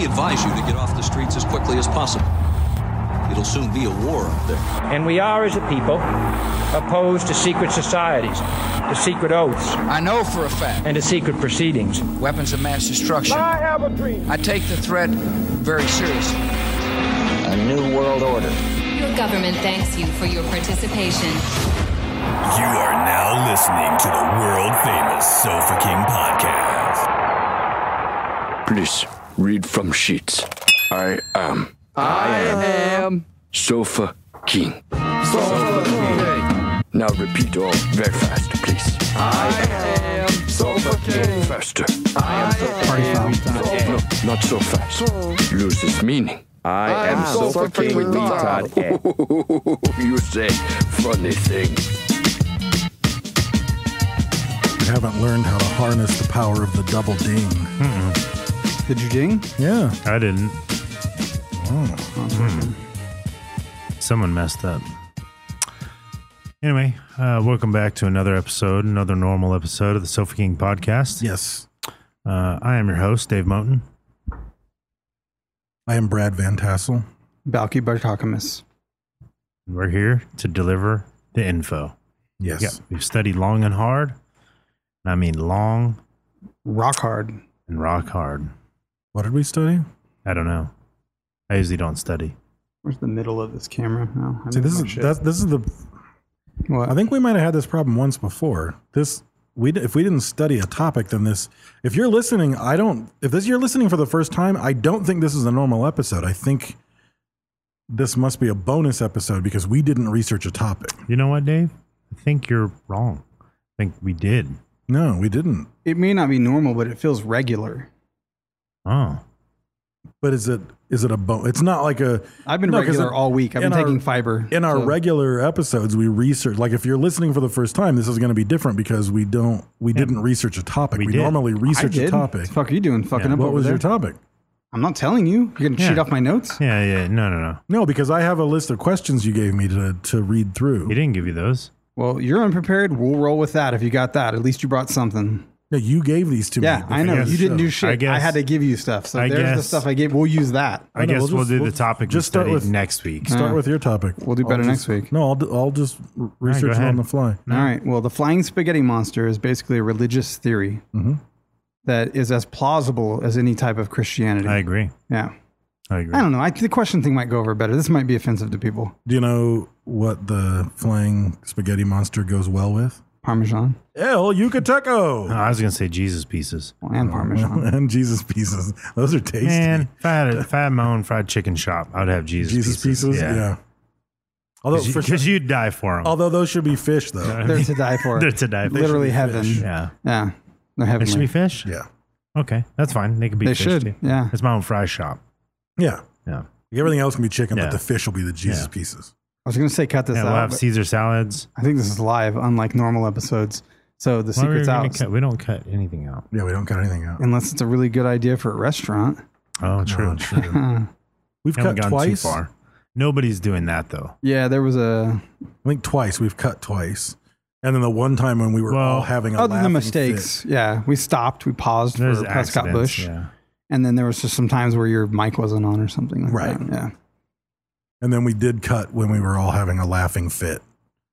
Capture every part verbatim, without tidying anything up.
advise you to get off the streets as quickly as possible. It'll soon be a war up there. And we are, as a people, opposed to secret societies, to secret oaths. I know for a fact. And to secret proceedings. Weapons of mass destruction. I have a dream. I take the threat very seriously. A new world order. Your government thanks you for your participation. You are now listening to the world-famous Sofa King podcast. Please, read from sheets. I am... I am... Sofa King. Sofa King. Now repeat all very fast, please. I am Sofa King. Faster. I am Sofa King. No, not so fast. Loses meaning. I, I am Sofa King with Todd. You say funny things. I haven't learned how to harness the power of the double ding. Mm-mm. Did you ding? Yeah. I didn't. Oh. Hmm. Someone messed up. Anyway, uh, welcome back to another episode, another normal episode of the Sofa King podcast. Yes. Uh, I am your host, Dave Moten. I am Brad Van Tassel. Balky Bartakamis. We're here to deliver the info. Yes. Yeah, we've studied long and hard. And I mean long. Rock hard. And rock hard. What did we study? I don't know. I usually don't study. Where's the middle of this camera? Oh, See, this is that's, this is the. What? I think we might have had this problem once before. This we if we didn't study a topic, then this. If you're listening, I don't. If this you're listening for the first time, I don't think this is a normal episode. I think this must be a bonus episode because we didn't research a topic. You know what, Dave? I think you're wrong. I think we did. No, we didn't. It may not be normal, but it feels regular. Oh. But is it is it a bo- It's not like a. I've been no, regular it, all week. I've been our, taking fiber. In our so. regular episodes, we research. Like if you're listening for the first time, this is going to be different because we don't. We yeah. didn't research a topic. We, we did. normally research I did. a topic. What the fuck are you doing? Fucking yeah. up What over was there? your topic? I'm not telling you. You're going to yeah. cheat off my notes? Yeah, yeah. No, no, no. No, because I have a list of questions you gave me to to read through. He didn't give you those. Well, you're unprepared. We'll roll with that if you got that. At least you brought something. No, you gave these to yeah, me. Yeah, I know. You didn't do shit. I, guess, I had to give you stuff. So I there's guess, the stuff I gave. We'll use that. I no, guess we'll, we'll just, do we'll the topic just start with next week. Start uh, with your topic. We'll do better I'll next just, week. No, I'll, I'll just research right, it on the fly. All right. Well, the flying spaghetti monster is basically a religious theory mm-hmm. that is as plausible as any type of Christianity. I agree. Yeah. I agree. I don't know. I, the question thing might go over better. This might be offensive to people. Do you know what the flying spaghetti monster goes well with? Parmesan. El Yucateco. Oh, I was going to say Jesus pieces. Well, and Parmesan. And Jesus pieces. Those are tasty. Man, if I had, a, if I had my own fried chicken shop, I would have Jesus, Jesus pieces. pieces? Yeah. yeah. Although Because you, sure, you'd die for them. Although those should be fish, though. They're to die for. They're to die for. Literally heaven. Fish. Yeah. Yeah. They're heavenly. They should be fish? Yeah. Okay. That's fine. They could be they fish, should. too. Yeah. It's my own fry shop. Yeah. Yeah. Everything else can be chicken, yeah. but the fish will be the Jesus yeah. pieces. I was going to say cut this yeah, out. We'll have Caesar salads. I think this is live, unlike normal episodes. So the well, secret's out. Cut, we don't cut anything out. Yeah, we don't cut anything out. Unless it's a really good idea for a restaurant. Oh, true. No, true. We've cut twice. Too far. Nobody's doing that, though. Yeah, there was a... I think twice. We've cut twice. And then the one time when we were well, all having a Other than mistakes. fit. Yeah, we stopped. We paused There's for Prescott Bush. Yeah. And then there was just some times where your mic wasn't on or something like right. that. Yeah. And then we did cut when we were all having a laughing fit.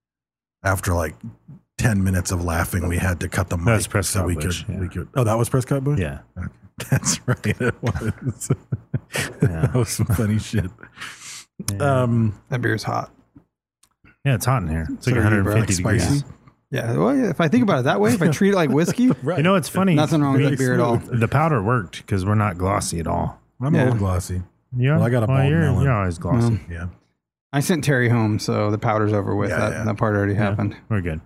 After like ten minutes of laughing, we had to cut the mic. That's Prescott so we Bush, could, yeah. we could. Oh, that was Prescott Bush? Yeah. Okay. That's right. It was. Yeah. That was some funny shit. Yeah. Um, that beer's hot. Yeah, it's hot in here. It's like So one hundred fifty like degrees. spicy? Yeah. Well, yeah, if I think about it that way, if I treat it like whiskey, right. You know, it's funny. Nothing wrong with Really that beer at all. smooth. The powder worked because we're not glossy at all. I'm Yeah. a little glossy. Yeah. Well, I got a well, bald you're, melon. You're always glossy. Well, Yeah. I sent Terry home, so the powder's over with. Yeah, that, yeah. that part already Yeah, happened. We're good.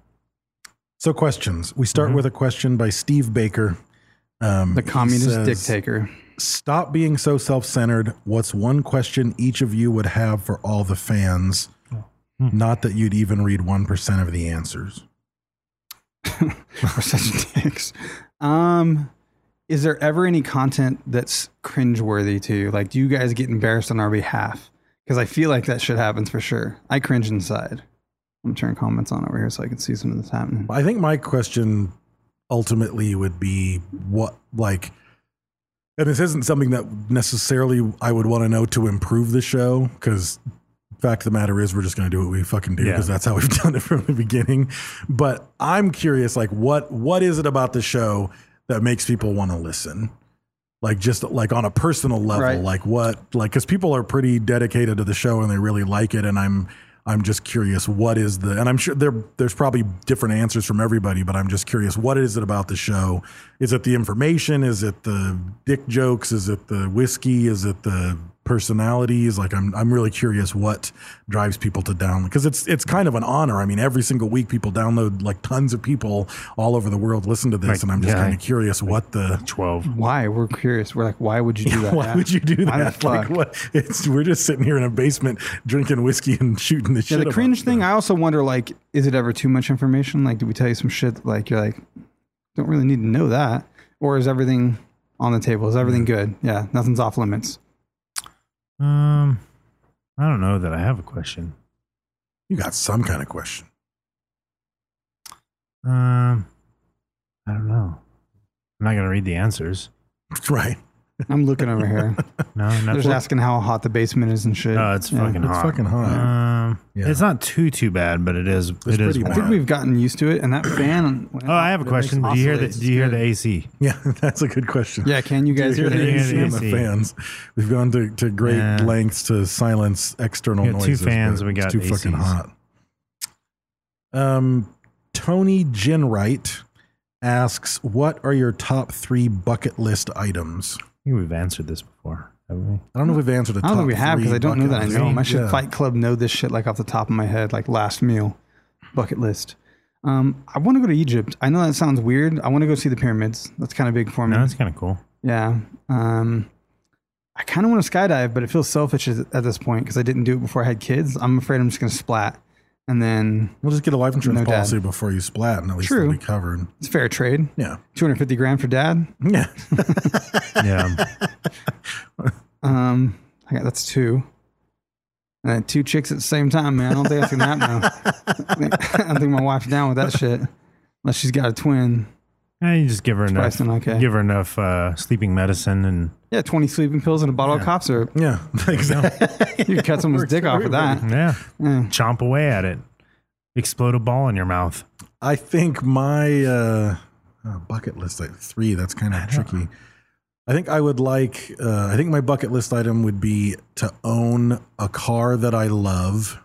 So questions. We start Mhm. with a question by Steve Baker. Um, The he communist says, dictator. Stop being so self-centered. What's one question each of you would have for all the fans? Hmm. Not that you'd even read one percent of the answers. We're such dicks. Um, is there ever any content that's cringeworthy to you? Like, do you guys get embarrassed on our behalf? Because I feel like that shit happens for sure. I cringe inside. I'm turning comments on over here so I can see some of this happening. I think my question ultimately would be what, like, and this isn't something that necessarily I would want to know to improve the show, because fact of the matter is we're just going to do what we fucking do, because Yeah. that's how we've done it from the beginning. But I'm curious, like, what what is it about the show that makes people want to listen? Like, just like on a personal level, Right. like what, like, because people are pretty dedicated to the show and they really like it, and I'm I'm just curious, what is the, and I'm sure there there's probably different answers from everybody, but I'm just curious, what is it about the show? Is it the information? Is it the dick jokes? Is it the whiskey? Is it the personalities? Like, I'm I'm really curious what drives people to download, because it's it's kind of an honor. I mean, every single week people download, like tons of people all over the world listen to this, Like, and I'm just yeah, kind of curious what the twelve. Why? We're curious. We're like, why would you do that? why Yeah. would you do Why the that? Like, fuck? what? It's we're just sitting here in a basement drinking whiskey and shooting the Yeah, shit. the about cringe stuff. thing, I also wonder, like, is it ever too much information? Like, do we tell you some shit, like, you're like, don't really need to know that? Or is everything on the table? Is everything good? Yeah, nothing's off limits. Um, I don't know that I have a question. You got some kind of question. Um, I don't know. I'm not gonna read the answers. Right. I'm looking over here. No, They're nothing. just asking how hot the basement is and shit. No, it's Yeah. fucking It's hot. fucking hot. Um, Yeah. It's not too too bad, but it is. It's it is. pretty I bad. think we've gotten used to it, and that fan. Oh, I have a question. Do you hear the oscillates. Do you hear It's the good. A C? Yeah, that's a good question. Yeah, can you guys Do hear you the hear A C? the A C and the fans? We've gone to, to great Yeah. lengths to silence external We got two noises. fans but and we it's got too fucking A Cs. hot. Um, Tony Ginwright asks, "What are your top three bucket list items?" I think we've answered this before, haven't we? I don't know if we've answered a I top don't think we have, three because I don't know that I bucket know them. I list. should Yeah. Fight Club know this shit like off the top of my head, like last meal, bucket list. Um, I want to go to Egypt. I know that sounds weird. I want to go see the pyramids. That's kind of big for me. No, it's kind of cool. Yeah. Um, I kind of want to skydive, but it feels selfish at at this point because I didn't do it before I had kids. I'm afraid I'm just going to splat. And then We'll just get a life insurance No dad. policy before you splat, and at least True. it'll be covered. it's fair trade. Yeah. two hundred fifty grand for dad. Yeah. Yeah. Um, I got that's two. And then two chicks at the same time, man. I don't think that's gonna happen now. I think- I don't think my wife's down with that shit, unless she's got a twin. Yeah, you just give her enough. pricing okay. Give her enough uh, sleeping medicine, and Yeah, twenty sleeping pills and a bottle of cough syrup. Yeah. Exactly. You could cut someone's dick off with that. yeah, Yeah. chomp away at it. Explode a ball in your mouth. I think my uh, uh, bucket list, like three, that's kind of tricky. I think I would like, uh, I think my bucket list item would be to own a car that I love,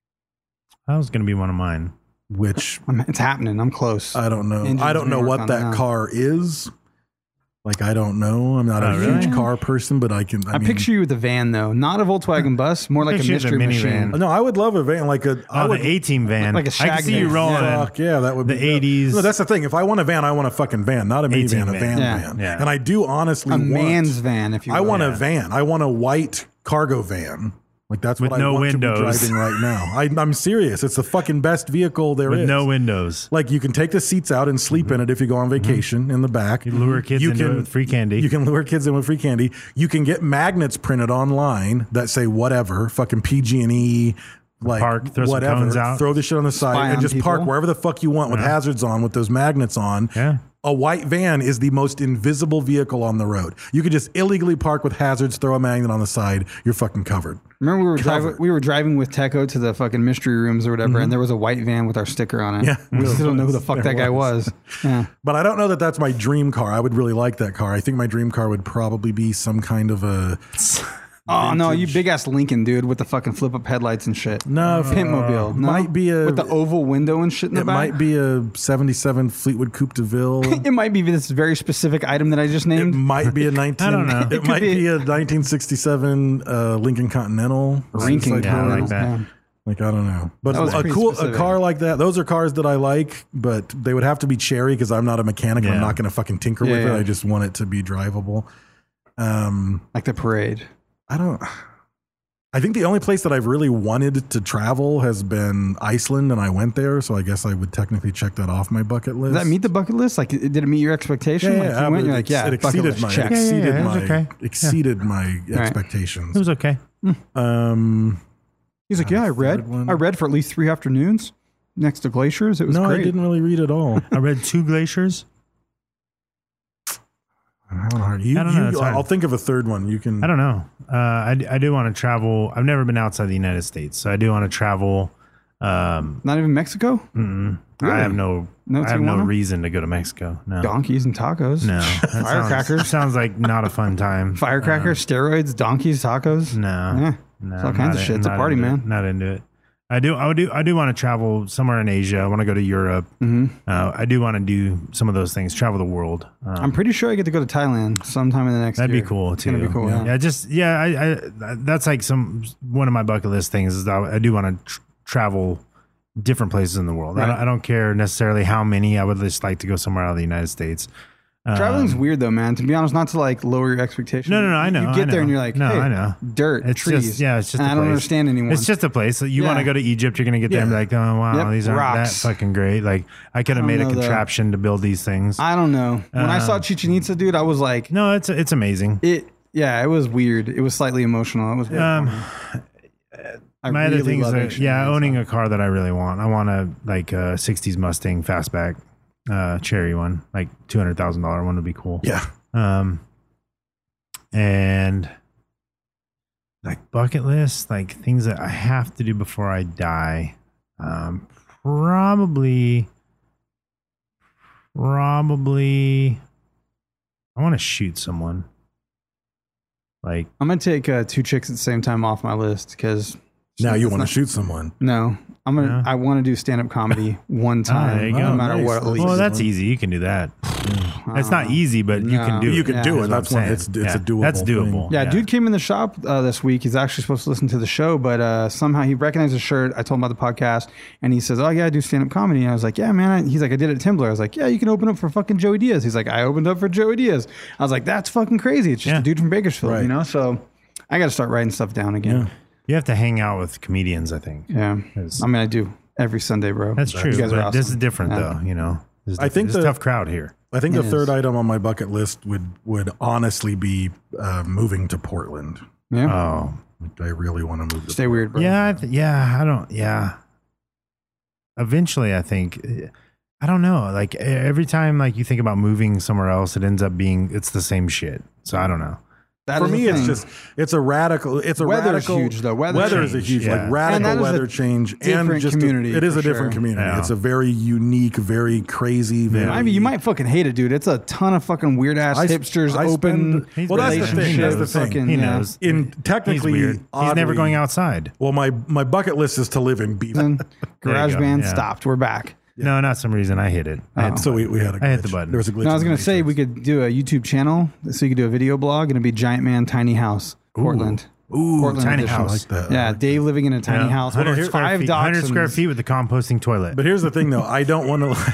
That was going to be one of mine. which I'm, it's happening. I'm close. I don't know. Engine's I don't know being what worked on that now. car is. Like, I don't know. I'm not Oh, a really? huge car person, but I can. I, I mean, picture you with a van though, not a Volkswagen bus, more like a Picture you with a mystery minivan. machine. No, I would love a van, like a. I Oh, would, the A-Team van. Like a I shag can see you van. rolling Yeah. in. Fuck yeah, that would The be eighties. No, that's the thing. If I want a van, I want a fucking van, not a minivan, eighteen a van. van Yeah. van. Yeah. And I do honestly A want man's van, if you I will. want a Yeah. van. I want a white cargo van. Like that's With what no I want windows. to be driving right now. I, I'm serious. It's the fucking best vehicle there is. with no windows. Like you can take the seats out and sleep in it if you go on vacation in the back. You lure kids You into can- it with free candy. You can lure kids in with free candy. You can get magnets printed online that say whatever, fucking P G and E, like Park, throw some whatever. cones out. Throw the shit on the side Spy and on just park people. wherever the fuck you want with Yeah. hazards on with those magnets on. Yeah. A white van is the most invisible vehicle on the road. You could just illegally park with hazards, throw a magnet on the side, you're fucking covered. Remember we were driving Covered. we were driving with Teco to the fucking mystery rooms or whatever, and there was a white van with our sticker on it. Yeah, we there still don't know who the was. fuck There that guy was. was. Yeah. But I don't know that that's my dream car. I would really like that car. I think my dream car would probably be some kind of a Oh no, you vintage- big ass Lincoln dude with the fucking flip up headlights and shit. No, Pimp mobile. No? might be a- with the oval window and shit in the It back. might be a seventy-seven Fleetwood Coupe de Ville. It might be this very specific item that I just It named. might be a nineteen. I don't know. It, It could might be- be, a nineteen sixty-seven uh, Lincoln Continental. Ranking Suicide yeah, I Road. like that. Yeah. Like I don't know, but That was a pretty cool specific. a car like that. Those are cars that I like, but they would have to be cherry because I'm not a mechanic. and I'm Yeah. not going to fucking tinker Yeah, with yeah. it. I just want it to be drivable. Um, Like the parade. I don't. I think the only place that I've really wanted to travel has been Iceland, and I went there, so I guess I would technically check that off my bucket list. Does that meet the bucket list? Like, did it meet your expectation? Yeah, like, yeah, you went, it, you're like, yeah, it bucket exceeded list, my check. Yeah, yeah, exceeded yeah, it was my okay. exceeded my Right. expectations. It was okay. Um, He's like, yeah, I third read. one. I read for at least three afternoons next to glaciers. It was no, great. I didn't really read at all. I read two glaciers. I'm having a hard. You, I don't know, you- it's hard. I'll think of a third one. You can. I don't know. Uh, I, I do want to travel. I've never been outside the United States, so I do want to travel. Um, Not even Mexico? mm-mm. Really? I have no. No I have no Tijuana? reason to go to Mexico. No. Donkeys and tacos. No. That sounds- Firecrackers. Sounds like not a fun time. Firecrackers, steroids, donkeys, tacos. No. Yeah. No, It's all kinds not of shit. It's a not party, into it. man. Not into it. I do. I would do. I do want to travel somewhere in Asia. I want to go to Europe. Mm-hmm. Uh, I do want to do some of those things. Travel the world. Um, I'm pretty sure I get to go to Thailand sometime in the next That'd year. be cool It's too. gonna be cool. Yeah, Yeah. just yeah. I, I that's like some one of my bucket list things is that I do want to tr- travel different places in the world. I, Right. don't, I don't care necessarily how many. I would just like to go somewhere out of the United States. Um, Traveling's weird though, man. To be honest, not to like lower your expectations. No, no, no. I know. You I get there know. and you're like, no, hey, I know. dirt, It's trees. just yeah. It's just. and a I don't place. understand anyone. It's just a place. You Yeah. want to go to Egypt, you're going to get there and be Yeah. like, oh wow, Yep, these aren't rocks. that fucking great. Like I could have I don't made a know, though. contraption to build these things. I don't know. When I saw Um, Chichen Itza, dude, I was like, no, it's it's amazing. it. Yeah, it was weird. It was slightly emotional. It was. Um, I my really other things love are action yeah, movies, owning so. a car that I really want. I want a like a sixties Mustang fastback, uh, cherry one, like two hundred thousand dollar one would be cool. Yeah. Um, and like bucket list, like things that I have to do before I die. Um, probably, probably, I want to shoot someone. Like, I'm gonna take uh, two chicks at the same time off my list because Now you it's want to not- shoot someone. No, I'm gonna. No? I want to do stand up comedy one Ah, time, there you go. no matter Nice. what. At least. well, that's easy. You can do that. It's not easy, but you can No. do it. You can Yeah. do it. That's That's what I'm one. It's saying. it's a Yeah. doable. That's doable. thing. Yeah, Yeah. dude came in the shop uh, this week. He's actually supposed to listen to the show, but uh, somehow he recognized the shirt. I told him about the podcast, and he says, "Oh yeah, I do stand up comedy." And I was like, "Yeah, man." I, he's like, "I did it at Timber." I was like, "Yeah, you can open up for fucking Joey Diaz." He's like, "I opened up for Joey Diaz." I was like, "That's fucking crazy." It's just Yeah. a dude from Bakersfield, Right. you know. So I got to start writing stuff down again. You have to hang out with comedians, I think. Yeah, Yes. I mean, I do every Sunday, bro. That's true. You guys are But awesome. this is different, Yeah. though. You know, this is I think it's a the- tough crowd here. I think It the third is. item on my bucket list would would honestly be uh, moving to Portland. Yeah, Oh, Like, I really want to move. To stay weird, bro. yeah, I th- yeah. I don't. Yeah. Eventually, I think. I don't know. Like e- every time, like you think about moving somewhere else, it ends up being it's the same shit. So I don't know. That For is the me, it's thing. just it's a radical. It's a Weather's radical. huge, though. Weather weather is a change, huge, yeah. like And that radical is a weather change, and different just a- community, it is for a different sure. community. Yeah. It's a very unique, very crazy. Very, I mean, you might fucking hate it, dude. It's a ton of fucking weird ass I- hipsters, I open. spend- He's well, that's the thing. relationships, That's the thing. fucking- He yeah. knows. In technically, He's weird. He's never oddly- going outside. Well, my my bucket list is to live in Beaver. Then There you Garage go, band yeah. stopped. We're back. No, not some reason. I hit it. I hit the So we, button. we had a glitch. I hit the button. There was a glitch. No, I was in the gonna say we matrix. could do a YouTube channel, so you could do a video blog, and it'd be Giant Man Tiny House, Portland. Ooh, Portland tiny edition. house. I like that. I Yeah, like Dave living in a tiny Yeah. house. What one hundred are square five feet, one hundred dachshunds? square feet with the composting toilet. But here's the thing, though. I don't want to.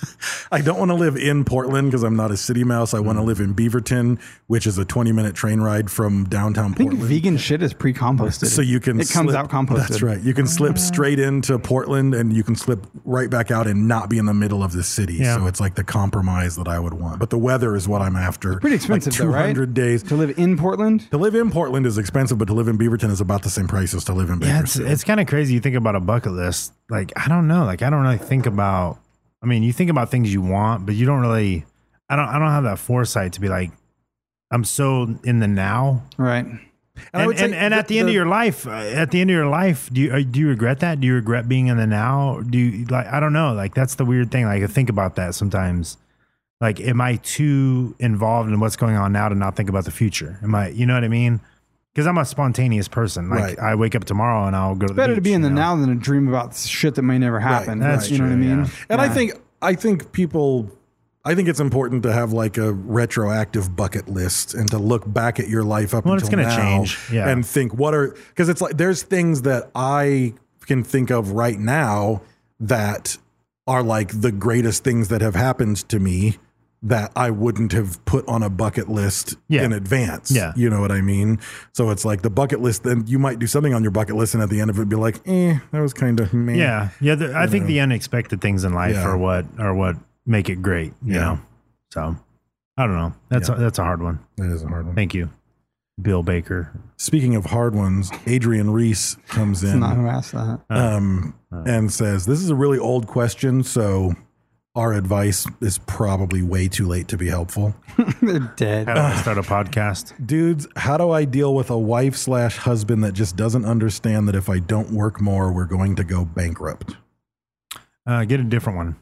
I don't want to live in Portland because I'm not a city mouse. I want to live in Beaverton, which is a twenty minute train ride from downtown I think Portland. vegan shit is pre-composted. So you can it comes slip- out composted. That's right. You can slip straight into Portland, and you can slip right back out and not be in the middle of the city. Yeah. So it's like the compromise that I would want. But the weather is what I'm after. Pretty expensive, like though, two right? hundred days. To live in Portland. To live in Portland is expensive, but to live in Beaverton is about the same price as to live in Yeah, it's Bakersfield. it's kind of crazy. You think about a bucket list. Like I don't know. Like I don't really think about. I mean, you think about things you want, but you don't really. I don't. I don't have that foresight to be like. I'm so in the now. Right. And I And would say and, and the- at the, end the- of your life, uh, at the end of your life, do you uh, do you regret that? Do you regret being in the now? Do you like? I don't know. Like that's the weird thing. Like I think about that sometimes. Like, am I too involved in what's going on now to not think about the future? Am I? You know what I mean? Because I'm a spontaneous person. Like Right. I wake up tomorrow and I'll go to the Better to beach, be in the you know? now than to dream about shit that may never happen. That's you know what I true, mean? yeah. And I Yeah. think I think people I think it's important to have like a retroactive bucket list and to look back at your life up Well, it's until gonna now change, yeah. and think what are because it's like there's things that I can think of right now that are like the greatest things that have happened to me that I wouldn't have put on a bucket list Yeah. in advance. Yeah. You know what I mean? So it's like the bucket list, then you might do something on your bucket list and at the end of it be like, eh, that was kind of meh. Yeah, yeah. The, I think know. the unexpected things in life Yeah. are what are what make it great. You Yeah. know. So I don't know. That's Yeah. a, that's a hard one. That is a hard one. Thank you, Bill Baker. Speaking of hard ones, Adrian Reese comes It's in not who asked that. um, and says, "This is a really old question, so our advice is probably way too late to be helpful. They're dead. How do I start a podcast? Dudes, how do I deal with a wife slash husband that just doesn't understand that if I don't work more, we're going to go bankrupt? Uh, get a different one.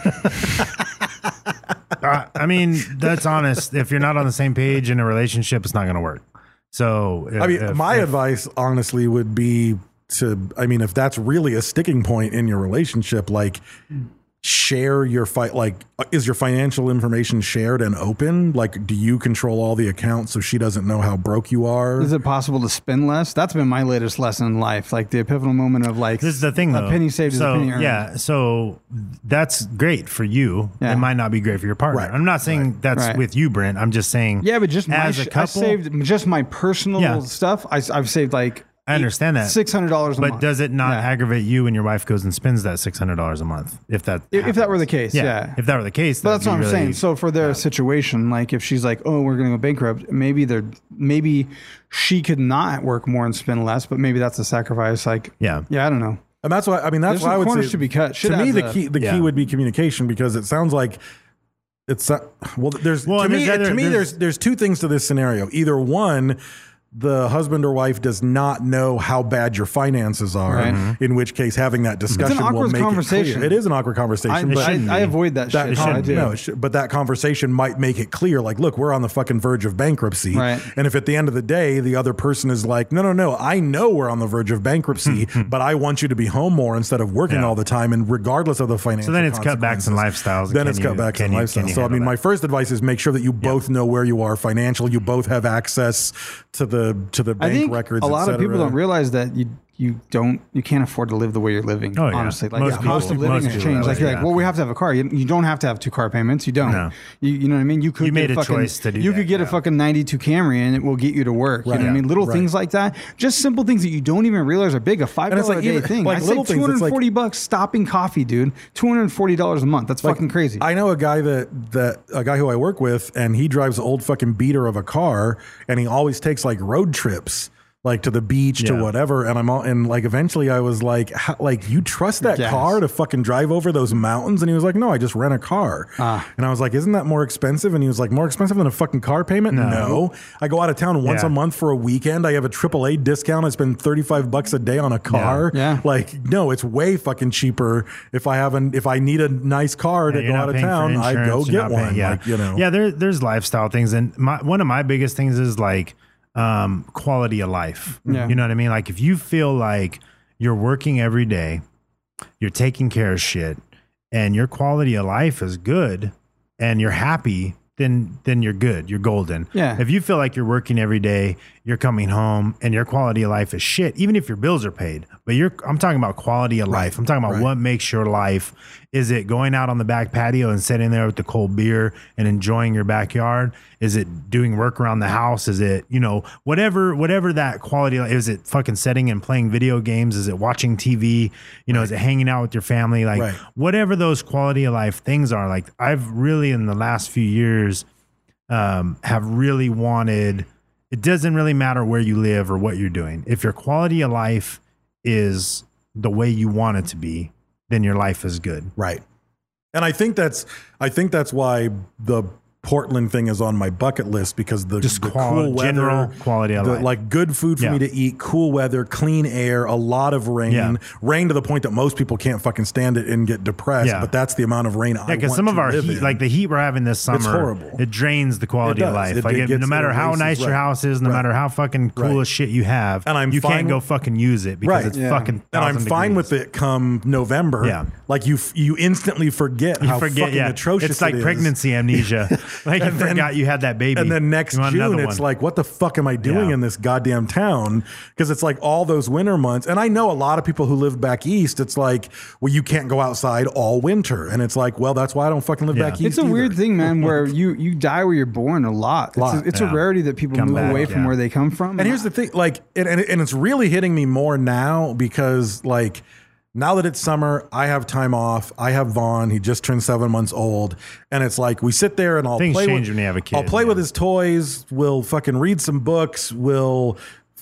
uh, I mean, that's honest. If you're not on the same page in a relationship, it's not going to work. So, if, I mean, if, my if, advice, honestly, would be to, I mean, if that's really a sticking point in your relationship, like, share your fight. Like, is your financial information shared and open? Like, do you control all the accounts so she doesn't know how broke you are? Is it possible to spend less? That's been my latest lesson in life. Like the epiphany moment of like, this is the thing though. A penny saved is so, a penny earned. Yeah. So that's great for you. Yeah. It might not be great for your partner. Right. I'm not saying Right. that's Right. with you, Brent. I'm just saying. Yeah, but just my as sh- a couple, I saved just my personal Yeah. stuff. I, I've saved like I understand that. six hundred dollars a but month. does it not Yeah. aggravate you when your wife goes and spends that six hundred dollars a month? If that If, if that were the happens? case, yeah. If that were the case, But that'd that's what be I'm really- saying. So for their situation, like if she's like, "Oh, we're going to go bankrupt," maybe they're maybe she could not work more and spend less, but maybe that's a sacrifice. Like, Yeah. yeah, I don't know. And that's why, I mean, that's There's why some I would corners say, to be cut. Shit to me, adds the up. key, the Yeah. key would be communication, because it sounds like it's, uh, well, there's, Well, to and me, there's other- to me, there's- there's, there's two things to this scenario. Either one, the husband or wife does not know how bad your finances are, Right. Mm-hmm. in which case having that discussion will awkward make conversation. it clear. It is an awkward conversation. I, but I, shouldn't I be. avoid that, that shit. shouldn't- I do. no, it should- but that conversation might make it clear, like, look, we're on the fucking verge of bankruptcy. Right. And if at the end of the day, the other person is like, no, no, no, I know we're on the verge of bankruptcy, but I want you to be home more instead of working Yeah. all the time, and regardless of the financial So then it's cutbacks and consequences, lifestyles. Then Can it's you- cutbacks can and you- lifestyles. can you So, I handle mean, my that? first advice is make sure that you both know where you are financial. You both have access to the to the I bank think records. a lot et of people cetera. don't realize that you you don't you can't afford to live the way you're living. Oh, yeah. Honestly, like Most the cost people- of living most has people changed. that Like way, you're like, yeah. well, we have to have a car. You, you don't have to have two car payments. You don't. No. You, you know what I mean? You could You get made a fucking, choice to do You that, could get a yeah. fucking ninety-two Camry and it will get you to work. You Right. know what I mean? Little Right. things like that. Just simple things that you don't even realize are big. A five And it's dollar like a day even- thing. like I little saved things, two it's hundred forty like- bucks stopping coffee, dude. Two hundred forty dollars a month. That's Like, fucking crazy. I know a guy that that a guy who I work with, and he drives an old fucking beater of a car, and he always takes like road trips, like to the beach, to Yeah. whatever. And I'm all, and like eventually I was like, how, like you trust that Gas. car to fucking drive over those mountains? And he was like, no, I just rent a car. Ah. And I was like, isn't that more expensive? And he was like, more expensive than a fucking car payment? No. No. I go out of town once Yeah. a month for a weekend. I have a triple A discount. I spend thirty-five bucks a day on a car. Yeah. Yeah. Like, no, it's way fucking cheaper if I have an if I need a nice car to Yeah, go you're out not of paying for town, I insurance, go you're get not paying- one. yeah, Like, you know. yeah. There, there's lifestyle things, and my, one of my biggest things is like um, quality of life. Yeah. You know what I mean? Like if you feel like you're working every day, you're taking care of shit, and your quality of life is good, and you're happy, then then you're good. You're golden. Yeah. If you feel like you're working every day, you're coming home, and your quality of life is shit, even if your bills are paid. But you're I'm talking about quality of life. I'm talking about right. what makes your life. Is it going out on the back patio and sitting there with the cold beer and enjoying your backyard? Is it doing work around the house? Is it, you know, whatever whatever that quality is? It fucking sitting and playing video games? Is it watching T V? You know, is it hanging out with your family? Like Right. whatever those quality of life things are. Like I've really in the last few years um, have really wanted. It doesn't really matter where you live or what you're doing. If your quality of life is the way you want it to be, then your life is good. Right. And I think that's I think that's why the Portland thing is on my bucket list, because the, Just the qual- cool weather, general quality of the, life. like good food for Yeah. me to eat, cool weather, clean air, a lot of rain, Yeah. rain to the point that most people can't fucking stand it and get depressed. Yeah. But that's the amount of rain I Yeah, because want some of to our live heat, in. like the heat we're having this summer, horrible. it drains the quality It of does. life. It- like it if- gets- no matter it how erases- nice your right. house is, no Right. matter how fucking cool Right. as shit you have, And I'm you fine can't go with- fucking use it because Right. it's Yeah. fucking. and I'm thousand fine degrees. with it come November. Yeah. Like you, f- you instantly forget You how forget, fucking yeah. atrocious It's like it is. pregnancy amnesia. Like you And then- forgot you had that baby, And then next You want June, another it's one. like, what the fuck am I doing Yeah. in this goddamn town? Because it's like all those winter months. And I know a lot of people who live back east, it's like, well, you can't go outside all winter. And it's like, well, that's why I don't fucking live Yeah. back east. It's a either. weird thing, man, where you, you die where you're born a lot. It's, Lot, a, it's yeah. a rarity that people Come move back, away from yeah. where they come from. And here's the thing, like, and, and, and it's really hitting me more now because, like, now that it's summer, I have time off. I have Vaughn. He just turned seven months old. And it's like, we sit there and I'll Things play change with, when you have a kid, I'll play man. with his toys. We'll fucking read some books. We'll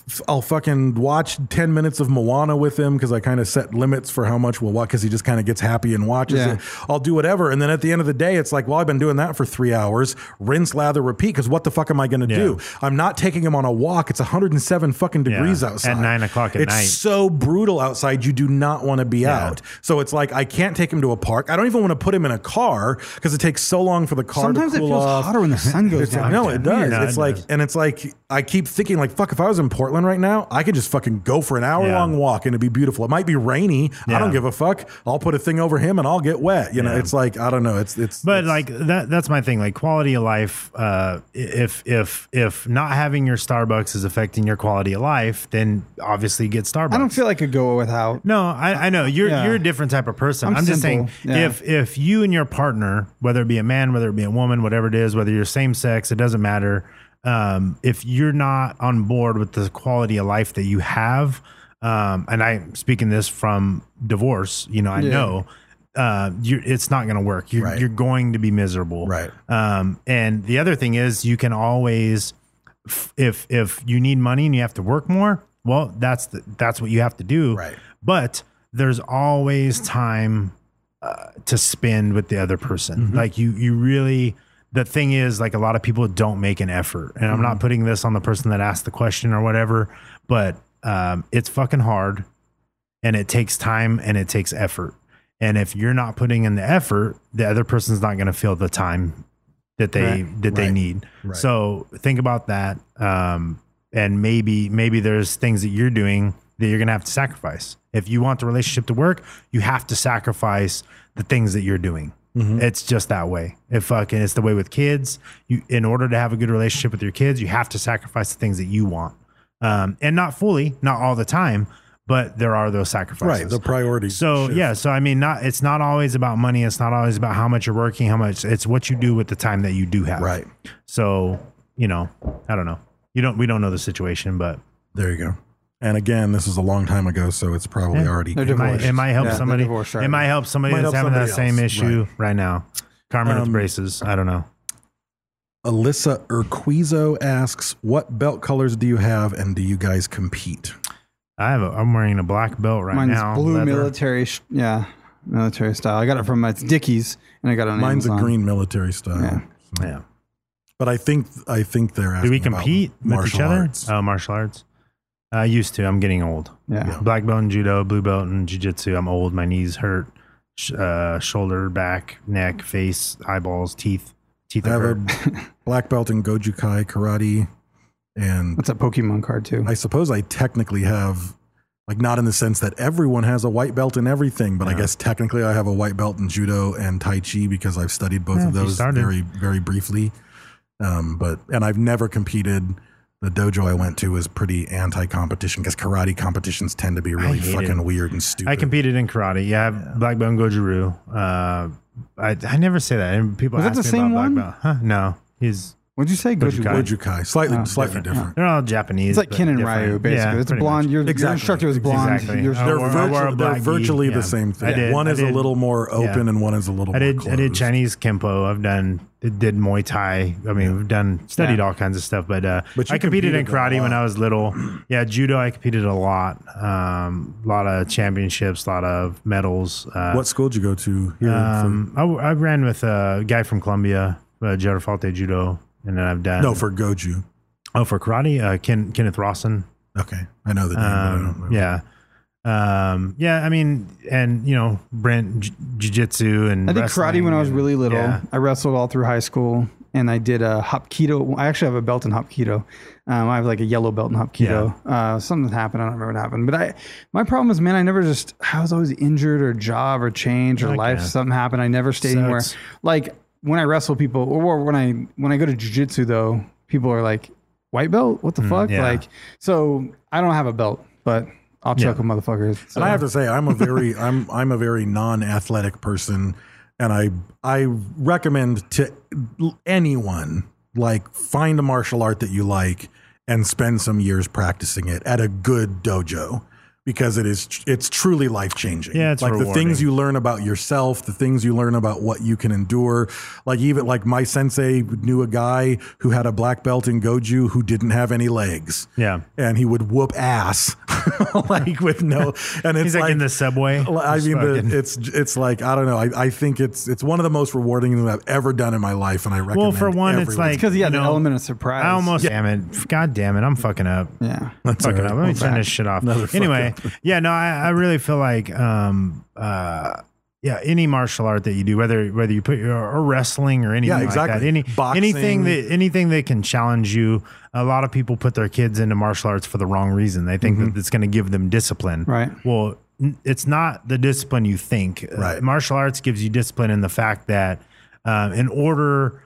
I'll fucking watch ten minutes of Moana with him because I kind of set limits for how much we'll watch because he just kind of gets happy and watches Yeah. it. I'll do whatever. And then at the end of the day, it's like, well, I've been doing that for three hours. Rinse, lather, repeat. Because what the fuck am I going to Yeah. do? I'm not taking him on a walk. It's one hundred seven fucking degrees Yeah. outside. At nine o'clock at it's night. so brutal outside. You do not want to be Yeah. out. So it's like, I can't take him to a park. I don't even want to put him in a car because it takes so long for the car Sometimes to it cool feels off. hotter when the sun goes It's- down. No, it does. No, it's it like, does. and it's like, I keep thinking like, fuck, if I was in Portland right now, I could just fucking go for an hour long Yeah. walk and it'd be beautiful. It might be rainy. I Yeah. don't give a fuck. I'll put a thing over him and I'll get wet. You know, Yeah. it's like, I don't know. It's, it's, But it's, like that that's my thing. Like quality of life, uh if if if not having your Starbucks is affecting your quality of life, then obviously get Starbucks. I don't feel like I could go without. No, I, I know you're Yeah. you're a different type of person. I'm I'm, just simple. saying Yeah. if if you and your partner, whether it be a man, whether it be a woman, whatever it is, whether you're same sex, it doesn't matter. Um, if you're not on board with the quality of life that you have, um, and I'm speaking this from divorce, you know, I Yeah. know uh, you're, it's not going to work. You're, Right. you're going to be miserable. Right. Um, and the other thing is you can always, f- if, if you need money and you have to work more, well, that's the, that's what you have to do. Right. But there's always time uh, to spend with the other person. Mm-hmm. Like you, you really, the thing is like a lot of people don't make an effort, and I'm Mm-hmm. not putting this on the person that asked the question or whatever, but um, it's fucking hard and it takes time and it takes effort. And if you're not putting in the effort, the other person's not going to feel the time that they, Right. that they Right. need. Right. So think about that. Um, and maybe, maybe there's things that you're doing that you're going to have to sacrifice. If you want the relationship to work, you have to sacrifice the things that you're doing. It's just that way. If fucking, it's the way with kids. You, in order to have a good relationship with your kids, you have to sacrifice the things that you want, um, and not fully, not all the time, but there are those sacrifices. right. The priorities. So shift. yeah, so I mean, not it's not always about money. It's not always about how much you're working, how much. It's what you do with the time that you do have. Right. So you know, I don't know. You don't. We don't know the situation, but There you go. And again, this is a long time ago, so it's probably Yeah. already. They're it might, divorced. it might help Yeah, they're somebody. divorced It already. might help somebody Might that's help having that somebody same else, issue right. right, now. Carmen Um, with braces. I don't know. Alyssa Urquizo asks, "What belt colors do you have, and do you guys compete?" I have. A, I'm wearing a black belt right Mine's now. blue leather. military. Sh- yeah, military style. I got it from it's Dickies, and I got it on Mine's Amazon. a green military style. Yeah. So- Yeah. But I think I think they're asking Do we about compete with martial each other? arts. Oh, martial arts. I used to. I'm getting old. Yeah. Black belt in judo, blue belt in jiu-jitsu. I'm old. My knees hurt. Sh- uh, shoulder, back, neck, face, eyeballs, teeth. Teeth I have hurt. a black belt in Goju Kai karate, and That's a Pokemon card too. I suppose I technically have, like, not in the sense that everyone has a white belt in everything, but I Yeah. guess technically I have a white belt in judo and Tai Chi because I've studied both Yeah, of if you those started. very, very briefly. Um, but and I've never competed. The dojo I went to was pretty anti-competition because karate competitions tend to be really hate fucking it. weird and stupid. I competed in karate. Yeah, I have black belt in Goju-Ryu. Uh, I I never say that. And people Was that ask the me same about one? black belt. Huh? No, he's What'd you say? Goju Goju Kai. Kai. Goju Kai, slightly, Oh, slightly different. different. they're all Japanese. It's like but Ken and different. Ryu, basically. Yeah, it's pretty blonde. much. Your, your Exactly. instructor was blonde. Exactly. Yours- I They're, wore- I wore a virtu- they're black gi. virtually Yeah. the same thing. I did- one I is a did- little more yeah. open and one is a little I more did. closed. I did Chinese Kempo. I've done. Did, did Muay Thai. I mean, we've done studied Yeah. all kinds of stuff. But, uh, But you I competed, in competed a karate when lot. I was little. Yeah, judo. I competed a lot. Um, a lot of championships. A lot of medals. Uh, What school did you go to here? Um, I, I ran with a guy from Columbia, uh, Joe Falte Judo, and then I've done. for, no, for Goju. oh for karate, uh, Ken, Kenneth Rawson. Okay, I know the name. but I don't Um, know. yeah. Um, yeah, I mean, and you know, Brent j- jiu-jitsu and I did wrestling karate when I was and- really little. Yeah. I wrestled all through high school, and I did a Hapkido. I actually have a belt in Hapkido. Um, I have like a yellow belt in Hapkido. Uh, something happened. I don't remember what happened. But I, my problem is, man, I never just. I was always injured or job or change or Okay. life. Something happened. I never stayed anywhere. Sucks. Like when I wrestle people, or when I when I go to jiu-jitsu though, people are like, "White belt? What the fuck?" Mm, yeah. Like, so I don't have a belt, but I'll Yeah. chuckle motherfuckers. So. And I have to say, I'm a very, I'm, I'm a very non-athletic person, and I, I recommend to anyone, like, find a martial art that you like and spend some years practicing it at a good dojo, because it is it's truly life changing. Yeah, it's like the rewarding. things you learn about yourself, the things you learn about what you can endure. Like even like my sensei knew a guy who had a black belt in Goju who didn't have any legs. Yeah. And he would whoop ass like with no and it's He's like, in the subway. I Just mean the, fucking- it's it's like I don't know. I, I think it's it's one of the most rewarding things I've ever done in my life, and I recommend. Well, for one, it's everyone. like because he had you the know, element of surprise. I almost damn it. God damn it. I'm fucking up. Yeah. That's fucking all right. up. Let me We're turn back. this shit off. Another fuck Anyway, up. yeah, no, I, I really feel like um uh yeah, any martial art that you do, whether whether you put your or wrestling or anything Yeah, like that, exactly. any Boxing. anything that anything that can challenge you. A lot of people put their kids into martial arts for the wrong reason. They think Mm-hmm. that it's going to give them discipline. Right. Well, n- it's not the discipline you think. Uh, Right. martial arts gives you discipline in the fact that um, in order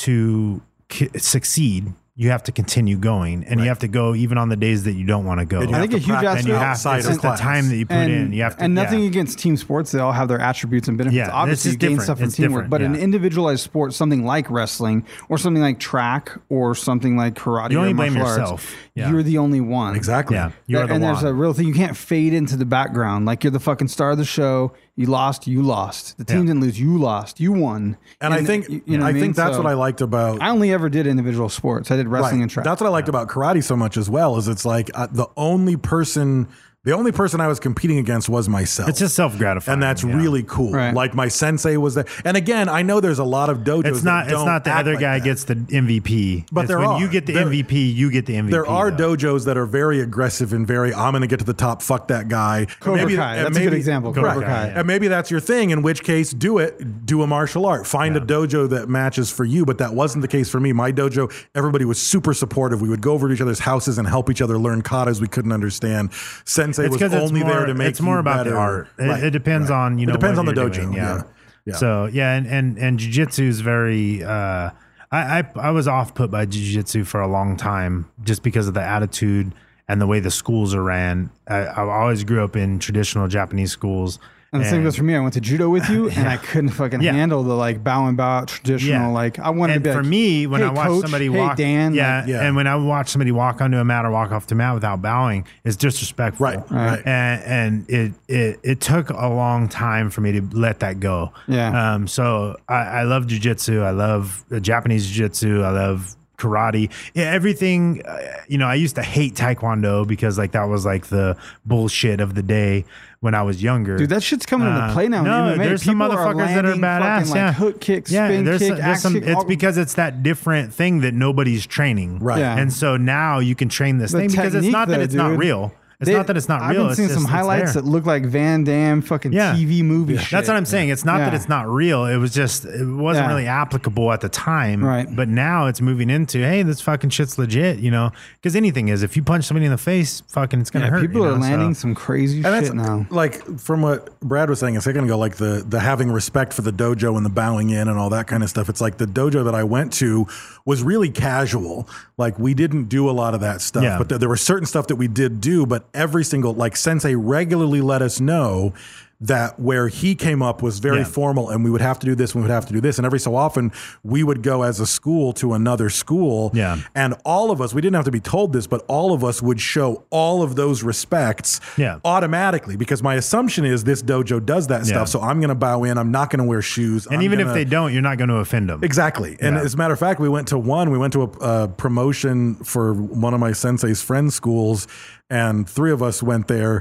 to ki- succeed, you have to continue going, and you have to go even on the days that you don't want to go. And you I have think to a huge practice and you have outside it's of just the class. time that you put and, in. You have to, and nothing yeah. against team sports; they all have their attributes and benefits. Yeah, Obviously, this is you gain different. stuff from It's teamwork, different, but an yeah. individualized sport, something like wrestling or something like track or something like karate, You only or blame martial arts, yourself. Yeah. You're the only one. Exactly. Yeah, you are the and there's one. a real thing. You can't fade into the background. Like you're the fucking star of the show. You lost. You lost. The team Yeah. didn't lose. You lost. You won. And I think you- you know I what think mean? that's So, what I liked about. I only ever did individual sports. I did wrestling Right. and track. That's what I liked about karate so much as well. Is it's like uh, the only person, the only person I was competing against was myself. It's just self gratifying, and that's really cool. Right. Like my sensei was there, and again, I know there's a lot of dojos. It's not. that It's don't not the act other like guy that. gets the M V P. But It's there when are. you get the There- M V P, you get the M V P. There are though. dojos that are very aggressive and very, I'm going to get to the top, fuck that guy. Cobra maybe, Kai. and That's a good maybe- example. Right. Cobra Kai. And maybe that's your thing, in which case, do it. Do a martial art. Find a dojo that matches for you. But that wasn't the case for me. My dojo, everybody was super supportive. We would go over to each other's houses and help each other learn katas we couldn't understand. Sensei It's was 'cause it's only more- there to make It's more you about better. the art. It, Right. it depends Right. on you know. It depends what on the you're dojo. doing, Yeah. Yeah. So yeah, and and and jujitsu is very. Uh, I, I I was off put by jiu-jitsu for a long time just because of the attitude and the way the schools are ran. I, I always grew up in traditional Japanese schools. And the same goes for me. I went to judo with you, and Yeah. I couldn't fucking Yeah. handle the like bow and bow out traditional. Yeah. Like I wanted and to be for like, me, when hey, I watch coach, somebody hey, walk, Dan, yeah, like- Yeah. and when I watch somebody walk onto a mat or walk off the mat without bowing, it's disrespectful. Right, right. And and it it it took a long time for me to let that go. Yeah. Um. So I, I love jujitsu. I love uh, Japanese jiu-jitsu. I love karate. Yeah, everything. Uh, you know, I used to hate taekwondo because like that was like the bullshit of the day when I was younger. Dude, that shit's coming into Uh, play now in No, M M A. there's some People are motherfuckers that are landing badass. fucking, like, yeah, hook kick, spin there's kick, some- there's axe some- kick, It's all- because it's that different thing that nobody's training. Right. Yeah. And so now you can train this The thing because it's technique, not that though, it's not dude. real. It's They- not that it's not I've real. been it's seeing just, some it's highlights there. that look like Van Damme fucking Yeah. T V movie shit. That's what I'm saying. It's not that Yeah. it's not real. It was just it wasn't Yeah. really applicable at the time. Right. But now it's moving into hey, this fucking shit's legit. You know, because anything is. If you punch somebody in the face, fucking, it's gonna Yeah, hurt. people you are know, landing so. some crazy And shit that's now. like from what Brad was saying a second ago, like the the having respect for the dojo and the bowing in and all that kind of stuff. It's like the dojo that I went to was really casual. Like we didn't do a lot of that stuff, Yeah. but th- there was certain stuff that we did do. But every single like sensei regularly let us know that where he came up was very Yeah. formal, and we would have to do this, we would have to do this, and every so often we would go as a school to another school, Yeah. and all of us, we didn't have to be told this, but all of us would show all of those respects Yeah. automatically, because my assumption is this dojo does that Yeah. stuff, so I'm going to bow in, I'm not going to wear shoes. And I'm even if gonna- they don't, you're not going to offend them. Exactly. And Yeah. as a matter of fact, we went to one, we went to a, a promotion for one of my sensei's friends' schools, and three of us went there.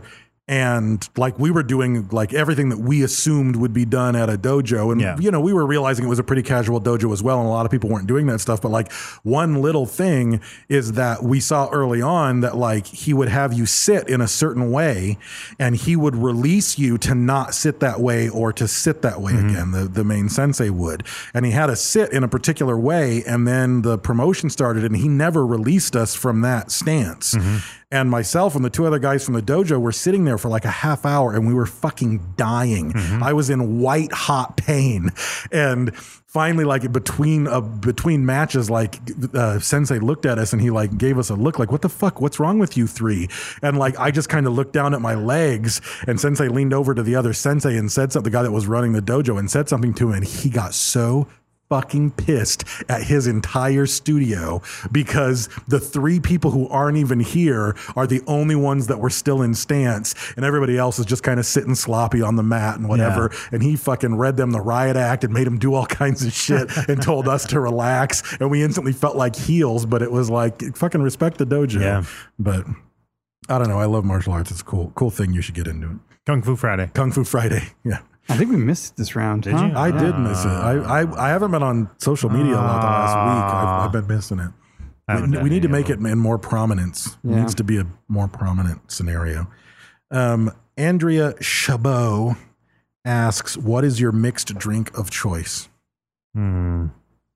And like we were doing like everything that we assumed would be done at a dojo. And, Yeah. you know, we were realizing it was a pretty casual dojo as well. And a lot of people weren't doing that stuff. But like one little thing is that we saw early on that like he would have you sit in a certain way and he would release you to not sit that way or to sit that way Mm-hmm. again. The, the main sensei would. And he had us sit in a particular way. And then the promotion started and he never released us from that stance. Mm-hmm. And myself and the two other guys from the dojo were sitting there for like a half hour and we were fucking dying. Mm-hmm. I was in white hot pain. And finally, like between uh, between matches, like uh, Sensei looked at us and he like gave us a look like, what the fuck? What's wrong with you three? And like I just kind of looked down at my legs and Sensei leaned over to the other Sensei and said something, the guy that was running the dojo, and said something to him, and he got so fucking pissed at his entire studio because the three people who aren't even here are the only ones that were still in stance, and everybody else is just kind of sitting sloppy on the mat and whatever. Yeah. And he fucking read them the riot act and made them do all kinds of shit and told us to relax. And we instantly felt like heels, but it was like, fucking respect the dojo. Yeah. But I don't know. I love martial arts. It's a cool, cool thing. You should get into it. Kung Fu Friday. Kung Fu Friday. Yeah. I think we missed this round. Did huh? you? I did miss it. I, I I haven't been on social media a lot the last week. I've, I've been missing it. I haven't We, done we need to any make of it in more prominence. It Yeah. needs to be a more prominent scenario. Um, Andrea Chabot asks, what is your mixed drink of choice? Hmm.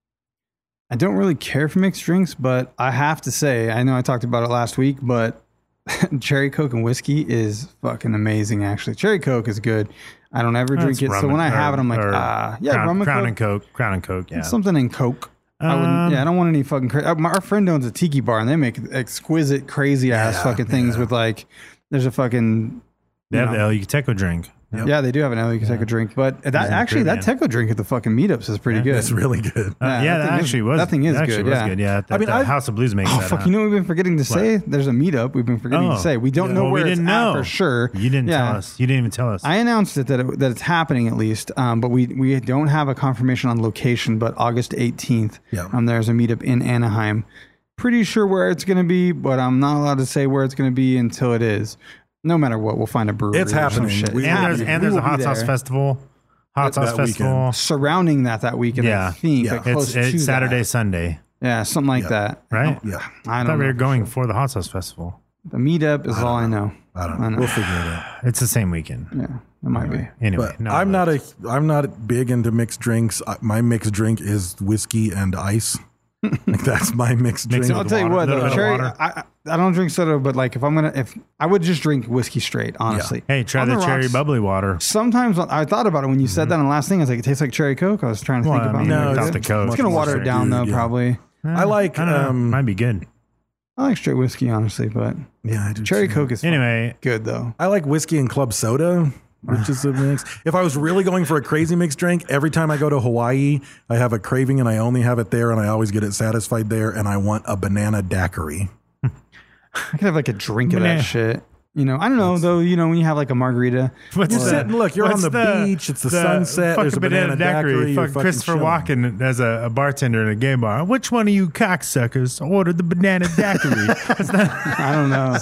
I don't really care for mixed drinks, but I have to say, I know I talked about it last week, but cherry Coke and whiskey is fucking amazing, actually. Cherry Coke is good. I don't ever drink That's it. rum So when and- I have or- it, I'm like, or ah, yeah, Crown, rum and Crown Coke. and Coke. Crown and Coke, yeah. Something in Coke. I wouldn't, Um, yeah, I don't want any fucking crazy. Our friend owns a tiki bar and they make exquisite, crazy ass Yeah, fucking things yeah. with like, there's a fucking, They you have know- the El Yucateco drink. Yep. yeah, they do have an El Yucateco drink, but that in the actually, that Caribbean. Teco drink at the fucking meetups is pretty good. It's really good. Uh, Yeah, yeah, that that, thing is- actually was. that thing is that actually good, was yeah. good. Yeah, I mean, the I've- House of Blues makes Oh, that. fuck, huh? you know what we've been forgetting to say? There's a meetup we've been forgetting Oh. to say. We don't know Well, where we it's didn't at know for sure. You didn't Yeah. tell us. You didn't even tell us. I announced it that, it that it's happening at least, um, but we we don't have a confirmation on location. But August eighteenth, Yeah. um, there's a meetup in Anaheim. Pretty sure where it's going to be, but I'm not allowed to say where it's going to be until it is. No matter what, we'll find a brewery. It's or some happening. shit. We- It's and there's, happening. and We there's a will be hot sauce there. festival. Hot That sauce festival. weekend. surrounding that that weekend. I Yeah. think Yeah. like, close It's, to it's Saturday, that. Sunday, Yeah, something like Yeah. that. right? Yeah. I I don't thought we know were for going sure. for the hot sauce festival. The meetup is all I know. I don't I know. know. We'll figure it out. It's the same weekend. Yeah, it might be. Anyway, But no, I'm no. not a I'm not big into mixed drinks. I- My mixed drink is whiskey and ice. Like that's my mixed Mix drink. it I'll with tell you water, what, little though, bit of cherry, water. I, I I don't drink soda, but like if I'm gonna, if I would just drink whiskey straight, honestly. Hey, try On the, cherry rocks, bubbly water. Sometimes I thought about it when you said that in the last thing. I was like, it tastes like cherry Coke. I was trying to Well, think I about mean, it. No, without it's the Coke. It's gonna much water more it down though, dude, yeah. probably. I like, I don't know. um, might be good. I like straight whiskey, honestly, but Yeah, I do cherry too. Coke is fun. Anyway, good though. I like whiskey and club soda, which is a mix. If I was really going for a crazy mixed drink, every time I go to Hawaii, I have a craving and I only have it there and I always get it satisfied there. And I want a banana daiquiri. I could have like a drink of Banana. that shit. You know, I don't know though. You know, when you have like a margarita, what's You're the- sitting- look, you're what's on the beach, it's the sunset, fuck there's a banana daiquiri, you're Fuck fucking Christopher chilling. Walken as a, a bartender in a gay bar. Which one of you cocksuckers ordered the banana daiquiri? That's not, I don't know.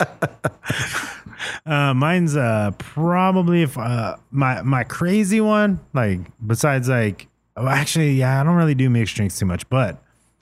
uh, mine's uh, probably if uh, my my crazy one. Like besides like, oh, actually, yeah, I don't really do mixed drinks too much, but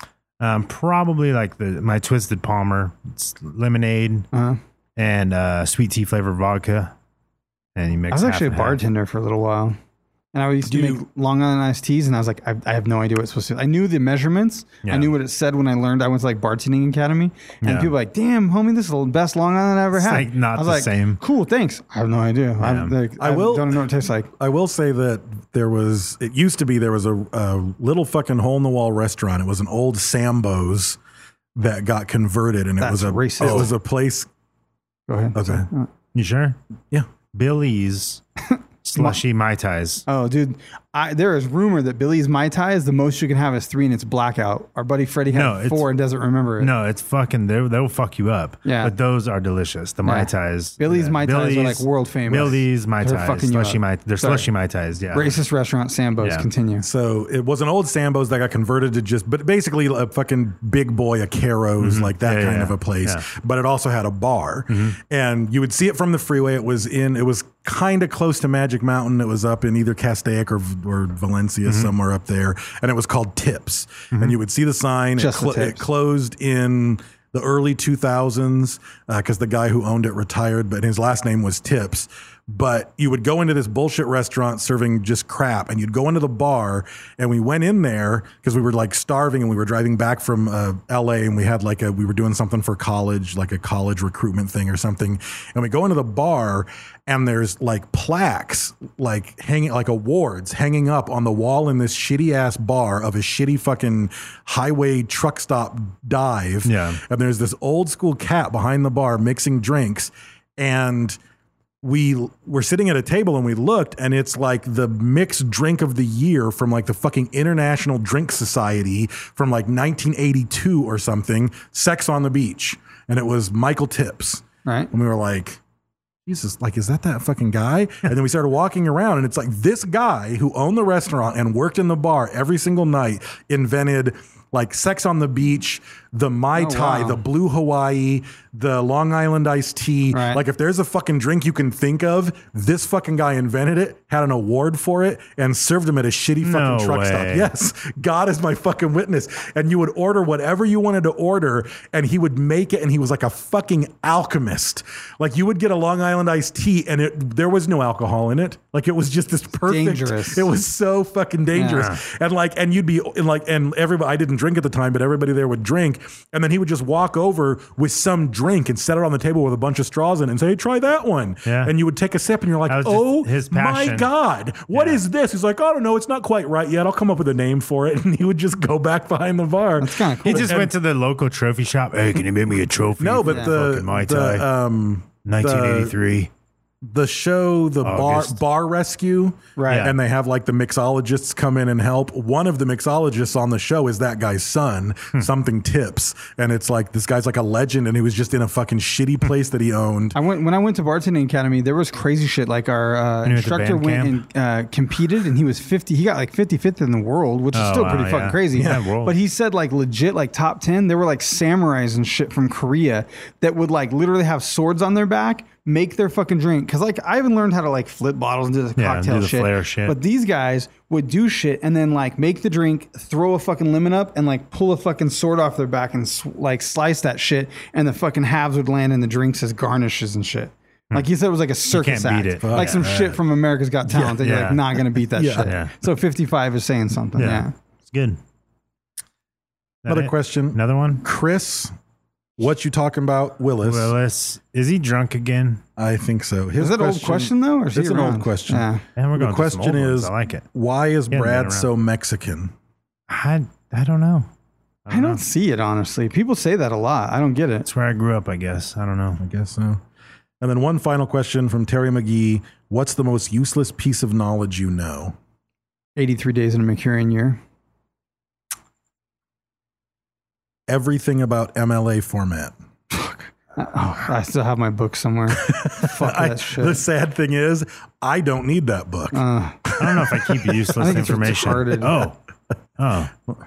um, probably like the my Twisted Palmer. It's lemonade Uh, and uh, sweet tea flavored vodka. And you mix. I was half actually a and half. bartender for a little while. And I used to Do make you- Long Island iced teas, and I was like, I, I have no idea what it's supposed to. I knew the measurements. Yeah. I knew what it said when I learned. I went to like bartending academy, and Yeah. people were like, "Damn, homie, this is the best Long Island I ever It's had." like not I was the like, same. Cool, thanks. I have no idea. Yeah. I'm like, I I, will- don't know what it tastes like. I will say that there was, it used to be, there was a, a little fucking hole in the wall restaurant. It was an old Sambo's that got converted and it That's was a, racist. it was a place. Go ahead. Okay. Uh, You sure? Yeah. Billy's slushy Mai Tais. Oh, dude, I, there is rumor that Billy's Mai Tai is the most you can have is three, and it's blackout. Our buddy Freddie had No, it's- four and doesn't remember it. No, it's fucking. They they'll fuck you up. Yeah. but those are delicious. The Yeah. Mai Tais. Billy's yeah. Mai Tais are like Billy's- world famous. Billy's Mai They're Tais. fucking you Slushy up. Mai. They're Sorry. slushy Mai Tais. Yeah. Racist restaurant Sambo's. Yeah. Continue. So it was an old Sambo's that got converted to just, but basically a fucking big boy, a Caro's, like that Mm-hmm. Yeah, kind yeah, of a place. yeah. But it also had a bar, Mm-hmm. and you would see it from the freeway. It was in, it was kind of close to Magic Mountain. It was up in either Castaic or or Valencia, Mm-hmm. somewhere up there, and it was called Tips. And you would see the sign. Just it, the cl- it Tips. closed in the early two thousands because the guy who owned it retired, but his last name was Tips. But you would go into this bullshit restaurant serving just crap, and you'd go into the bar, and we went in there because we were like starving, and we were driving back from uh, L A, and we had like a we were doing something for college, like a college recruitment thing or something, and we go into the bar, and there's like plaques, like hanging, like awards hanging up on the wall in this shitty ass bar of a shitty fucking highway truck stop dive, Yeah. and there's this old school cat behind the bar mixing drinks, and we were sitting at a table and we looked, and it's like the mixed drink of the year from like the fucking International Drink Society from like nineteen eighty-two or something, Sex on the Beach. And it was Michael Tips. Right. And we were like, Jesus, like, is that that fucking guy? And then we started walking around, and it's like this guy who owned the restaurant and worked in the bar every single night invented like Sex on the Beach, the Mai Oh, Tai, wow. the Blue Hawaii, the Long Island iced tea. Right. Like if there's a fucking drink you can think of, this fucking guy invented it, had an award for it, and served him at a shitty fucking No truck way. stop. Yes, God is my fucking witness. And you would order whatever you wanted to order, and he would make it, and he was like a fucking alchemist. Like you would get a Long Island iced tea, and it there was no alcohol in it. Like it was just this perfect. Dangerous. It was so fucking dangerous. Yeah. And like, and you'd be and like, and everybody, I didn't drink at the time, but everybody there would drink. And then he would just walk over with some drink and set it on the table with a bunch of straws in it and say, hey, try that one. Yeah. And you would take a sip and you're like, That was just oh his my passion. God, what Yeah. is this? He's like, I don't know. It's not quite right yet. I'll come up with a name for it. And he would just go back behind the bar. That's kind of cool. He just And- went to the local trophy shop. Hey, can you make me a trophy? No, but for the, fucking Mai Tai? the, um, nineteen eighty-three. the show, the bar August. bar rescue, Right. Yeah. And they have like the mixologists come in and help. One of the mixologists on the show is that guy's son, Hmm. something Tips, and it's like this guy's like a legend, and he was just in a fucking shitty place that he owned. I went when I went to bartending academy. There was crazy shit. Like our uh, When you went to instructor band went camp? and uh, competed, and he was fifty. He got like fifty-fifth in the world, which is Oh, still wow, pretty fucking yeah. crazy. Yeah, world. But he said like legit, like top ten. There were like samurais and shit from Korea that would like literally have swords on their back, make their fucking drink. Because like I even learned how to like flip bottles and do the Yeah, cocktail do the shit. flare shit. But these guys would do shit and then like make the drink, throw a fucking lemon up, and like pull a fucking sword off their back and sw- like slice that shit, and the fucking halves would land in the drinks as garnishes and shit. Like he said, it was like a circus can't beat act, it. like some Yeah. shit from America's Got Talent. that you're Yeah. like not gonna beat that Yeah. shit. Yeah. So fifty-five is saying something. Yeah. Yeah. It's good. That Another it? question, Another one? Chris, what you talking about, Willis? Willis. Is he drunk again? I think so. His Is that an old question though, or is it's he an around? old question. Yeah. And we're The going through some question old ones. is, I like it. why is He hasn't been Brad around. so Mexican? I, I don't know. I don't see it honestly. People say that a lot. I don't get it. That's where I grew up, I guess. I don't know. I guess so. And then one final question from Terry McGee. What's the most useless piece of knowledge you know? eighty-three days in a Mercurian year. Everything about M L A format. Oh, I still have my book somewhere. Fuck I- that shit. the sad thing is, I don't need that book. Uh, I don't know if I keep useless I think it's information. retarded. Oh. Oh.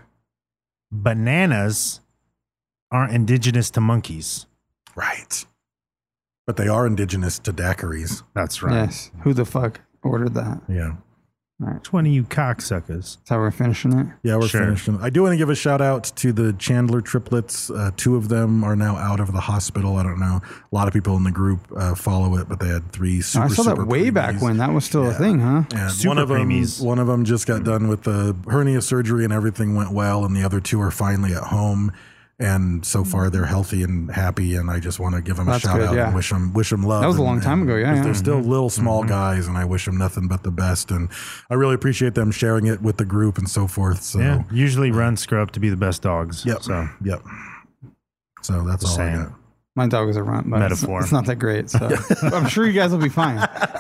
Bananas aren't indigenous to monkeys. Right. But they are indigenous to daiquiris. That's right. yes. Who the fuck ordered that? Yeah. Which one of you cocksuckers? That's how we're finishing it. Yeah, we're Sure. finishing. I do want to give a shout out to the Chandler triplets. Uh, two of them are now out of the hospital. I don't know. A lot of people in the group uh, follow it, but they had three super, I saw super that way back preemies. when that was still a Yeah. thing, huh? And Super one of them, preemies. one of them just got done with the hernia surgery and everything went well, and the other two are finally at home. And so far, they're healthy and happy. And I just want to give them a That's shout good, out yeah. and wish them wish them love. That was a and- long time and- ago, yeah, because yeah. They're still Mm-hmm. little small guys, and I wish them nothing but the best. And I really appreciate them sharing it with the group and so forth. So Yeah. Usually run screw up to be the best dogs. yep, So yep. So that's Just all I saying. got. My dog is a runt, but it's- Metaphor. It's, not that great. So I'm sure you guys will be fine.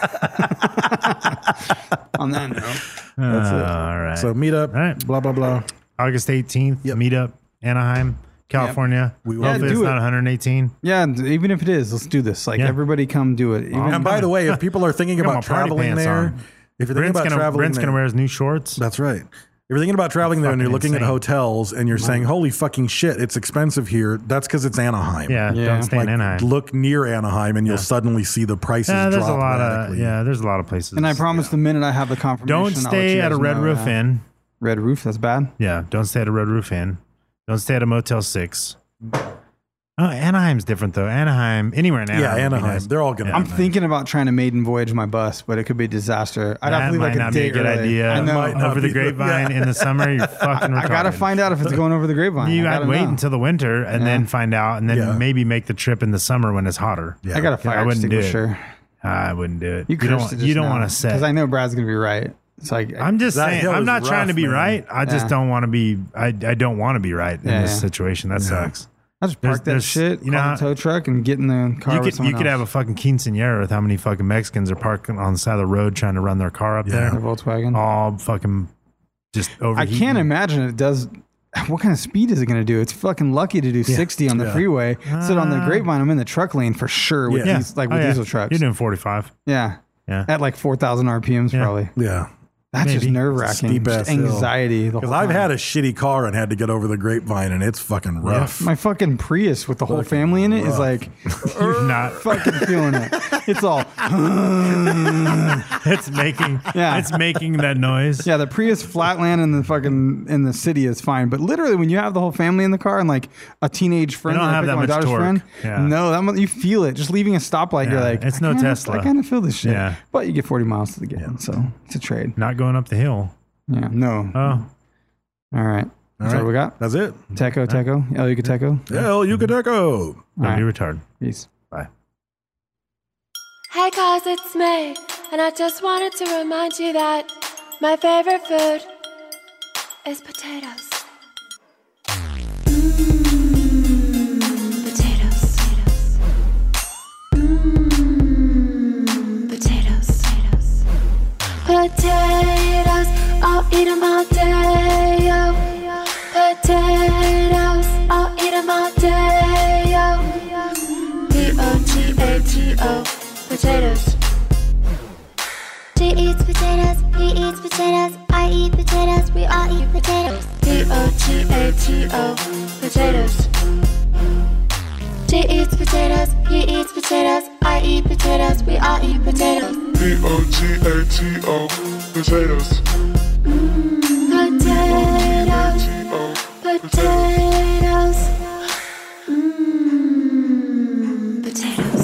On that note, That's it. all right. So meet up. All right. Blah blah blah. August eighteenth, Yep. meetup, Anaheim, California. We will Hopefully do it's it. not one hundred eighteen. yeah, and even if it is, let's do this. Like Yeah. everybody, come do it. Even, And by the way, if people are thinking Got my about party traveling pants there, on. if you're thinking Brent's about gonna, traveling Brent's there, gonna wear his new shorts. that's right. If you're thinking about traveling there and you're Fucking looking at insane. hotels and you're saying, "Holy fucking shit, it's expensive here," that's because it's Anaheim. Yeah, Yeah. don't stay Like, in Anaheim. look near Anaheim and you'll suddenly see the prices Yeah, there's a drop lot of radically. yeah, there's a lot of places. and I promise the minute I have the confirmation, Don't I'll let stay you at a guys Red know, Roof yeah. Inn. Red Roof, that's bad. Yeah, don't stay at a Red Roof Inn. Don't stay at a Motel Six. Oh, Anaheim's different though. Anaheim, anywhere in Anaheim. Yeah, would be Anaheim. nice. They're all gonna. Yeah. I'm be nice. thinking about trying to maiden voyage my bus, but it could be a disaster. I'd have That to leave might like a not be day a good early. idea. I know. Might not Over the be- grapevine yeah. in the summer, you're fucking retarded. I gotta find out if it's going over the grapevine. You I gotta gotta wait know. until the winter and Yeah. then find out, and then Yeah. maybe make the trip in the summer when it's hotter. Yeah. I got a I fire wouldn't do it. extinguisher. I wouldn't do it. You, You don't. cursed it You just don't now, want to set. because I know Brad's gonna be right. So I, I'm just That saying. hill I'm is not trying to rough, be man. right. I just Yeah. don't want to be. I, I don't want to be right in Yeah, this yeah. situation. That Yeah. sucks. I just park that There's- shit, you know call how- the tow truck, and get in the car You with could someone you could else. have a fucking quinceanera with how many fucking Mexicans are parking on the side of the road trying to run their car up The there. Volkswagen. All fucking just I overheating. can't imagine it does. What kind of speed is it going to do? It's fucking lucky to do sixty on the Yeah. freeway. Sit on the Uh, grapevine. I'm in the truck lane for sure with Yeah. these, like Oh, with yeah. diesel trucks. You're doing forty-five. Yeah. Yeah. At like four thousand R P Ms Yeah. probably. Yeah. That's just Maybe. nerve wracking. Steep ass hill. Anxiety. Because I've had a shitty car and had to get over the grapevine, and it's fucking rough. My fucking Prius with the whole Fucking family in it is rough. like, You're not. fucking feeling it. It's all, It's making. Yeah. It's making that noise. yeah, the Prius flatland in the fucking, in the city is fine. But literally when you have the whole family in the car and like a teenage friend, don't like I have pick that up my much daughter's torque. friend, Yeah. no, that mu- you feel it. Just leaving a stoplight, you're Yeah, like, it's I no kinda- Tesla. I kind of feel this shit. Yeah. But you get forty miles to the gallon, so it's a trade. Not going up the hill. Yeah, no. Oh. All right. That's right. all we got. That's it. Teco, Teco, El Yucateco. El Yucateco. Don't right. be retarded. Peace. Bye. Hey guys, it's me, and I just wanted to remind you that my favorite food is potatoes. Mmm, potatoes. Mmm, potatoes. Potatoes, I'll eat 'em all day, yo. Potatoes, I'll eat 'em all day, yo. P O T A T O, potatoes. She eats potatoes, he eats potatoes, I eat potatoes, we all eat potatoes. P O T A T O, potatoes. She eats potatoes, he eats potatoes, I eat potatoes, we all eat potatoes. P O T A T O, potatoes. Potatoes, potatoes, mmm, potatoes.